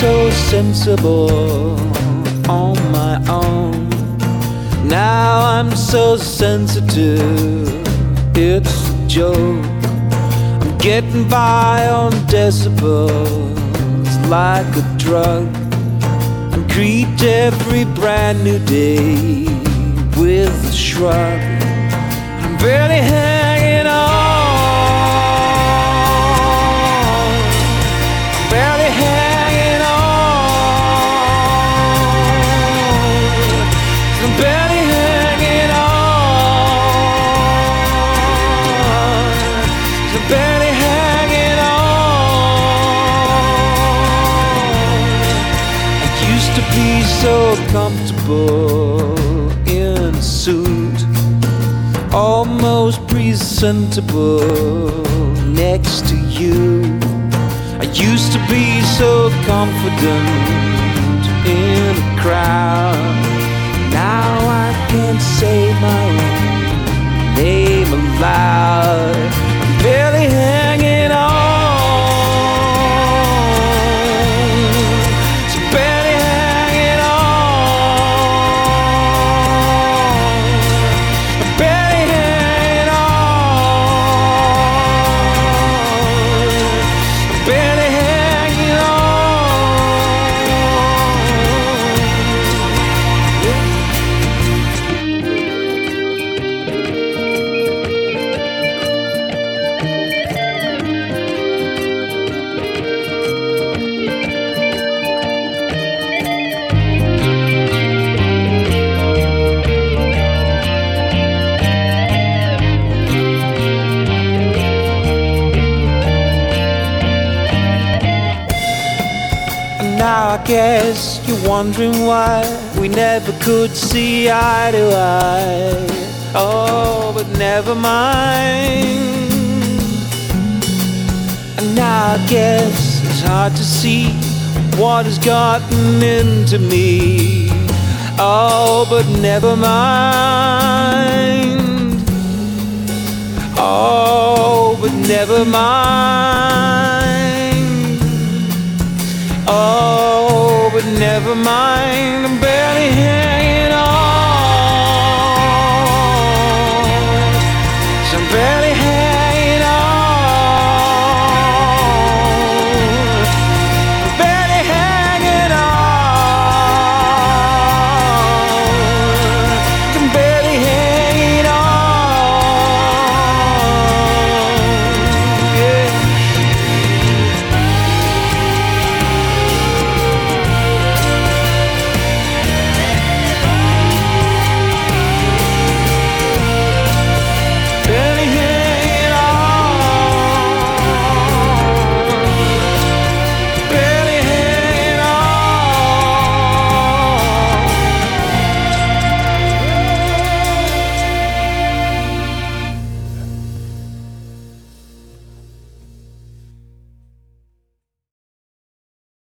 so sensible on my own. Now I'm so sensitive, it's a joke. I'm getting by on decibels like a drug. And greet every brand new day with a shrug. I'm barely hanging on. I'm barely hanging on. I'm barely hanging on. I'm barely hanging on. I used to be so comfortable in a suit, almost presentable next to you. I used to be so confident in a crowd. Now I can't say my own name aloud. I'm barely hanging on. So barely hanging on. I'm barely hanging on. I'm barely hanging on. Now I guess you're wondering why we never could see eye to eye. Oh, but never mind. And now I guess it's hard to see what has gotten into me. Oh, but never mind. Oh, but never mind.